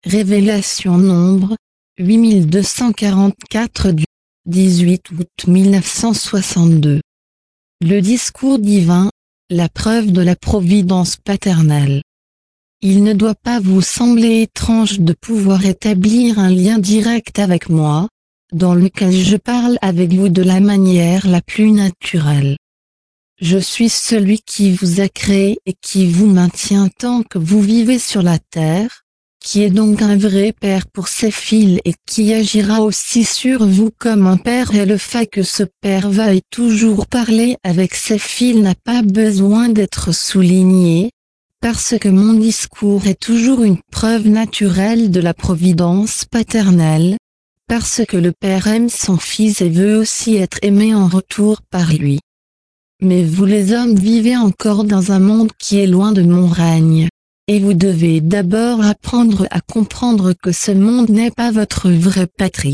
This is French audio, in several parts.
Révélation Nombre, 8244 du 18 août 1962. Le discours divin, la preuve de la providence paternelle. Il ne doit pas vous sembler étrange de pouvoir établir un lien direct avec moi, dans lequel je parle avec vous de la manière la plus naturelle. Je suis celui qui vous a créé et qui vous maintient tant que vous vivez sur la terre, qui est donc un vrai père pour ses fils et qui agira aussi sur vous comme un père, et le fait que ce père veuille toujours parler avec ses fils n'a pas besoin d'être souligné, parce que mon discours est toujours une preuve naturelle de la providence paternelle, parce que le père aime son fils et veut aussi être aimé en retour par lui. Mais vous les hommes vivez encore dans un monde qui est loin de mon règne. Et vous devez d'abord apprendre à comprendre que ce monde n'est pas votre vraie patrie.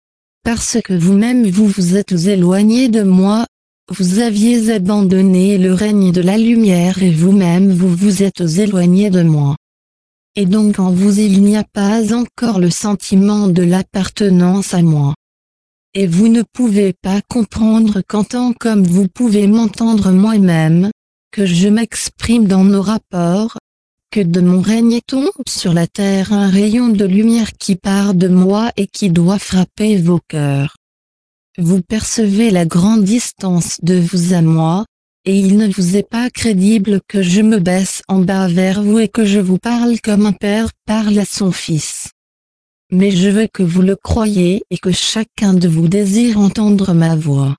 Parce que vous-même vous vous êtes éloigné de moi, vous aviez abandonné le règne de la lumière et vous-même vous vous êtes éloigné de moi. Et donc en vous il n'y a pas encore le sentiment de l'appartenance à moi. Et vous ne pouvez pas comprendre qu'en tant comme vous pouvez m'entendre moi-même, que je m'exprime dans nos rapports, que de mon règne tombe sur la terre un rayon de lumière qui part de moi et qui doit frapper vos cœurs. Vous percevez la grande distance de vous à moi, et il ne vous est pas crédible que je me baisse en bas vers vous et que je vous parle comme un père parle à son fils. Mais je veux que vous le croyiez et que chacun de vous désire entendre ma voix.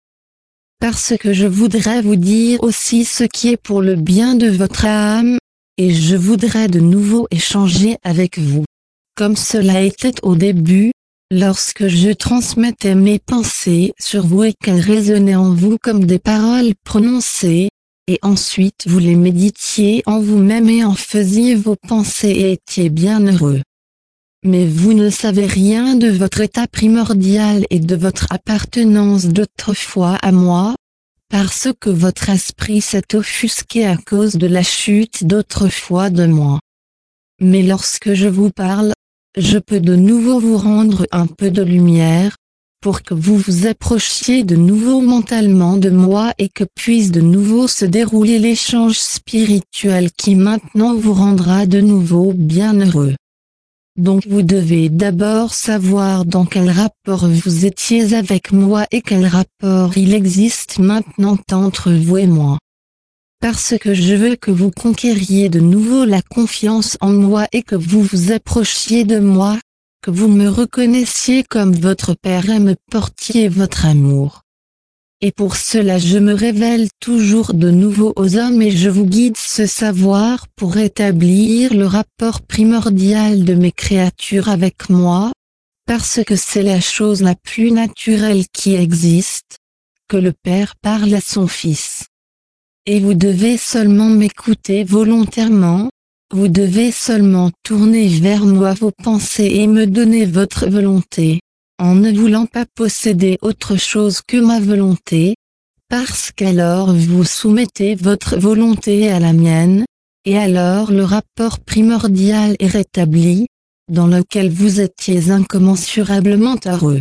Parce que je voudrais vous dire aussi ce qui est pour le bien de votre âme, et je voudrais de nouveau échanger avec vous, comme cela était au début, lorsque je transmettais mes pensées sur vous et qu'elles résonnaient en vous comme des paroles prononcées, et ensuite vous les méditiez en vous-même et en faisiez vos pensées et étiez bien heureux. Mais vous ne savez rien de votre état primordial et de votre appartenance d'autrefois à moi, parce que votre esprit s'est offusqué à cause de la chute d'autrefois de moi. Mais lorsque je vous parle, je peux de nouveau vous rendre un peu de lumière, pour que vous vous approchiez de nouveau mentalement de moi et que puisse de nouveau se dérouler l'échange spirituel qui maintenant vous rendra de nouveau bien heureux. Donc vous devez d'abord savoir dans quel rapport vous étiez avec moi et quel rapport il existe maintenant entre vous et moi. Parce que je veux que vous conquériez de nouveau la confiance en moi et que vous vous approchiez de moi, que vous me reconnaissiez comme votre père et me portiez votre amour. Et pour cela je me révèle toujours de nouveau aux hommes et je vous guide ce savoir pour établir le rapport primordial de mes créatures avec moi, parce que c'est la chose la plus naturelle qui existe, que le Père parle à son Fils. Et vous devez seulement m'écouter volontairement, vous devez seulement tourner vers moi vos pensées et me donner votre volonté, en ne voulant pas posséder autre chose que ma volonté, parce qu'alors vous soumettez votre volonté à la mienne, et alors le rapport primordial est rétabli, dans lequel vous étiez incommensurablement heureux.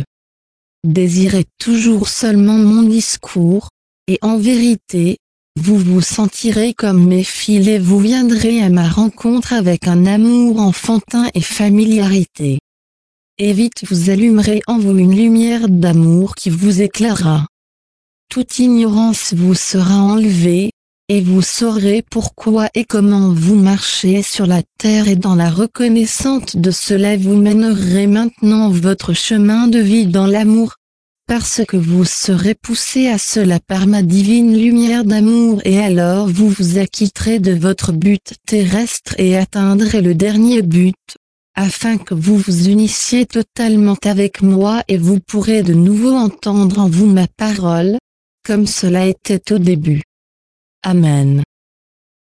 Désirez toujours seulement mon discours, et en vérité, vous vous sentirez comme mes fils et vous viendrez à ma rencontre avec un amour enfantin et familiarité. Et vite vous allumerez en vous une lumière d'amour qui vous éclairera. Toute ignorance vous sera enlevée, et vous saurez pourquoi et comment vous marchez sur la terre et dans la reconnaissance de cela vous mènerez maintenant votre chemin de vie dans l'amour, parce que vous serez poussé à cela par ma divine lumière d'amour et alors vous vous acquitterez de votre but terrestre et atteindrez le dernier but, afin que vous vous unissiez totalement avec moi et vous pourrez de nouveau entendre en vous ma parole, comme cela était au début. Amen.